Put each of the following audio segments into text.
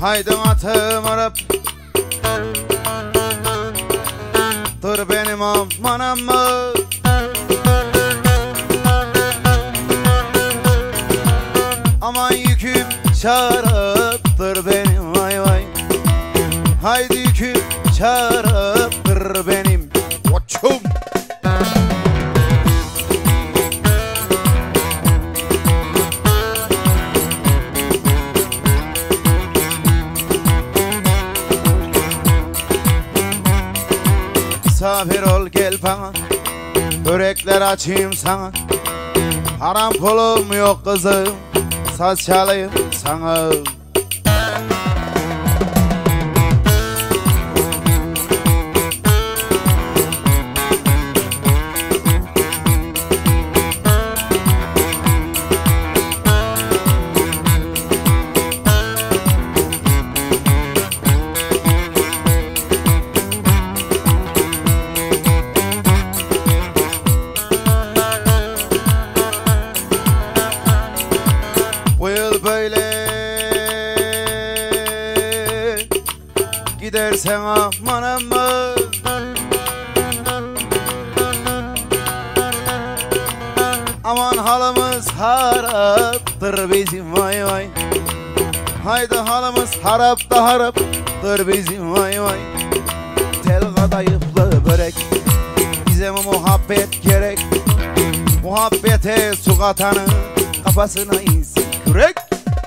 Haydi atım Arap, dur benim aman aman. Aman yüküm şaraptır benim vay vay. Haydi yüküm şaraptır benim koçum. Misafir ol gel bana, börekler açayım sana. Haram pulum yok kızım, saz çalayım sana. Bu yıl böyle gidersen aman aman. Aman halımız haraptır bizim vay vay. Haydi halımız harap da haraptır bizim vay vay. Tel kadayıflı börek, bize muhabbet gerek. Muhabbete su katanın kafasına insin kürek.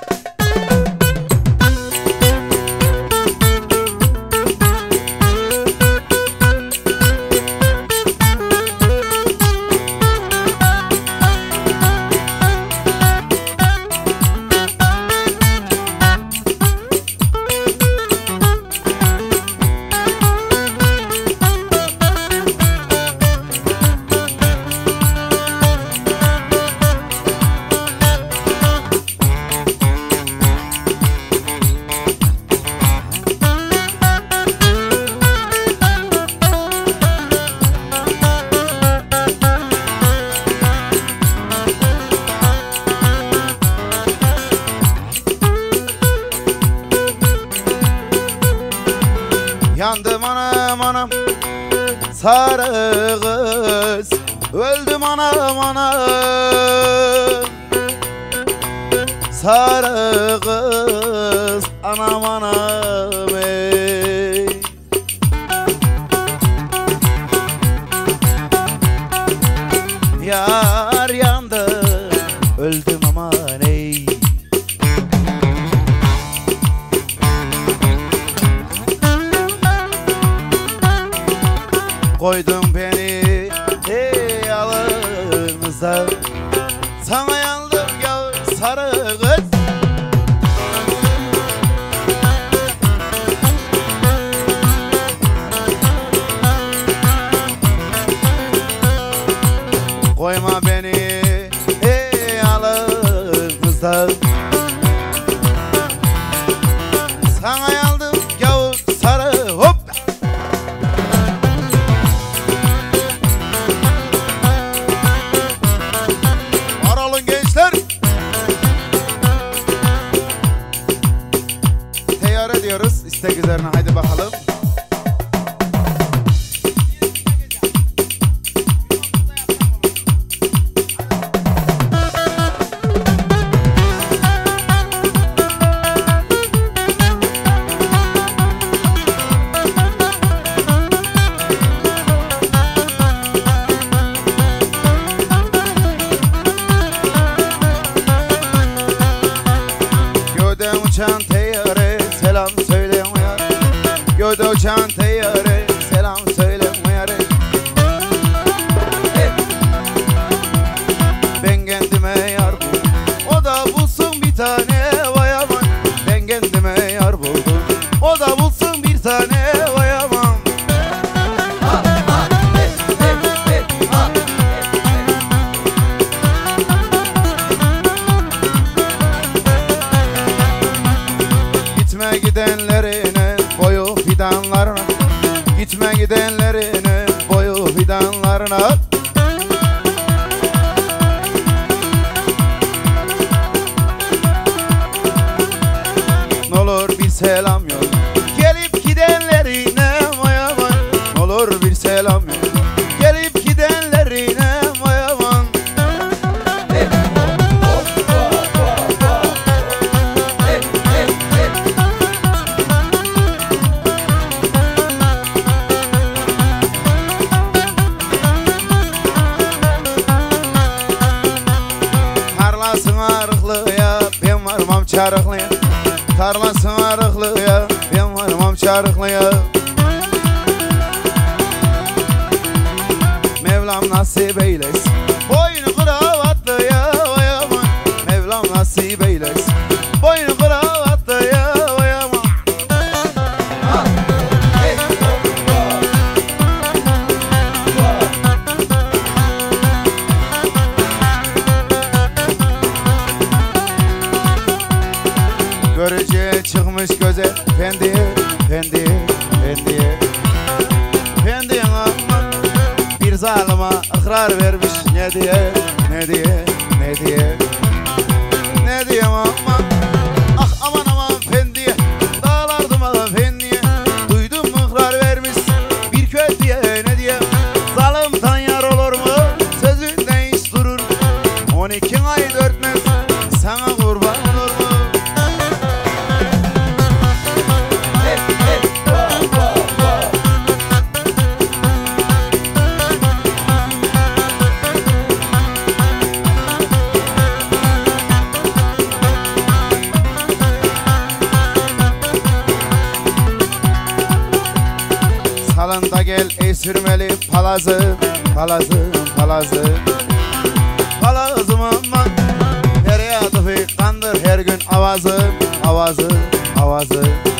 Yandım anam anam sarı kız, öldüm anam anam sarı kız, anam anam ey. Yar yandı, öldüm aman ey. Koydun beni ey alınıza, sana yandım ya sarı kız. Koyma beni ey alınıza, sana yandım ya sarı hop. Ediyoruz istek üzerine, haydi bakalım. Göden uçan teyyare selam söyle yar. Göde uçan teyyare selam söyle yar. Ben kendime yar buldum, o da bulsun bir tane vay aman. Ben kendime yar buldum, o da bulsun bir tane vay aman. Gitme gidenlerinin boyu fidanlarına, gitme gidenlerinin boyu fidanlarına. N'olur bir selam yok. Gelip gidenlerine vay aman, olur bir selam yok. Gelip gidenlerine vay aman. Tarlasın arıklıya, ben varmam çarıklıya. Tarlasın arıklıya, ben varmam çarıklıya. Mevlam nasip eylesin boynu kravatlıya vay aman. Mevlam nasip eylesin boynu kravatlıya vay aman. Görücüye çıkmış göze Fendiye, Fendiye, Fendiye, Fendiye aman. Bir zalıma ıkrar vermiş ne diye, ne diye, ne diye, ne diye aman. Ah aman aman Fendiye, dağlardım aman Fendiye. Duydum ıkrar vermiş bir kötüye ne diye. Zalimden yar olur mu, sözünden hiç durur. 12 ay 4 mevsim sana kurban olur mu? Salında gel ey sürmeli palazım, palazım, palazım, palazım aman. Feryadı fikandır her gün avazım, avazım, avazım.